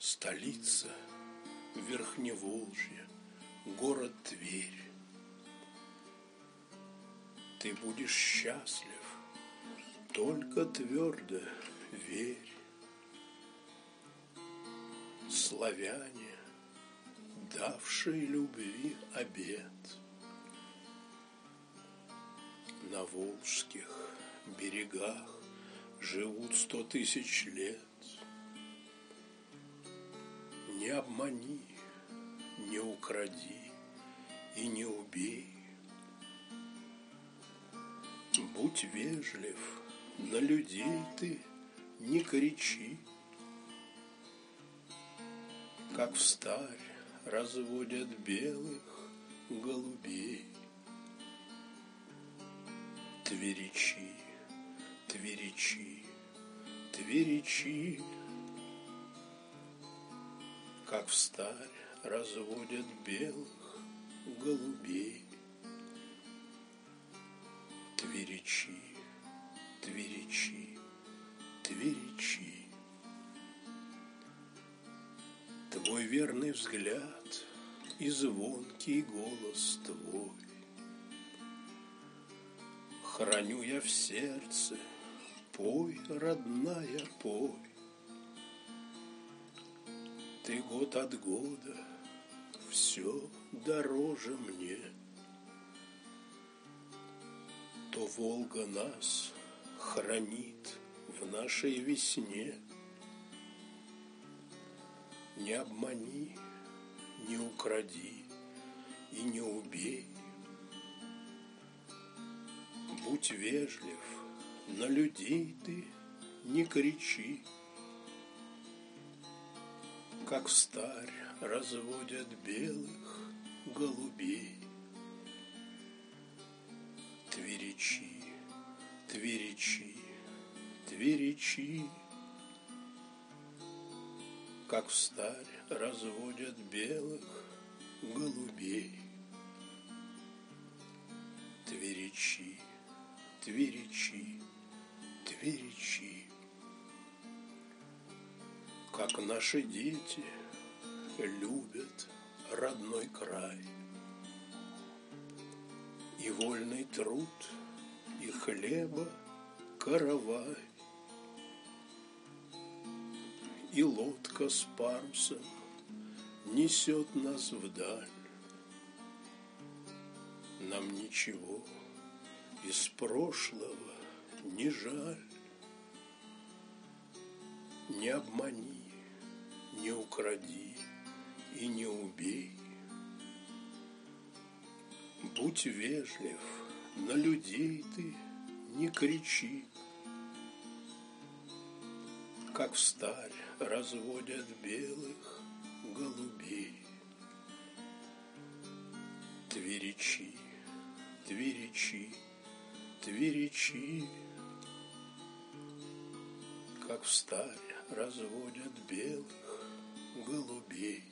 Столица Верхневолжья, город Тверь. Ты будешь счастлив, только твердо верь. Славяне, давшие любви обет, на волжских берегах живут 100 тысяч лет. Не обмани, не укради и не убей. Будь вежлив, на людей ты не кричи. Как встарь разводят белых голубей. Тверичи, тверичи, тверичи, как встарь разводят белых голубей. Тверичи, тверичи, тверичи. Твой верный взгляд и звонкий голос твой храню я в сердце. Пой, родная, пой. Ты год от года все дороже мне. То Волга нас хранит в нашей весне. Не обмани, не укради и не убей. Будь вежлив, на людей ты не кричи. Как встарь разводят белых голубей. Тверичи, тверичи, тверичи, как встарь разводят белых голубей. Тверичи, тверичи, тверичи, как наши дети любят родной край. И вольный труд, и хлеба каравай, и лодка с парусом несет нас вдаль. Нам ничего из прошлого не жаль. Не обмани, не укради и не убей. Будь вежлив, на людей ты не кричи. Как встарь разводят белых голубей. Тверичи, тверичи, тверичи, как встарь разводят белых голубей.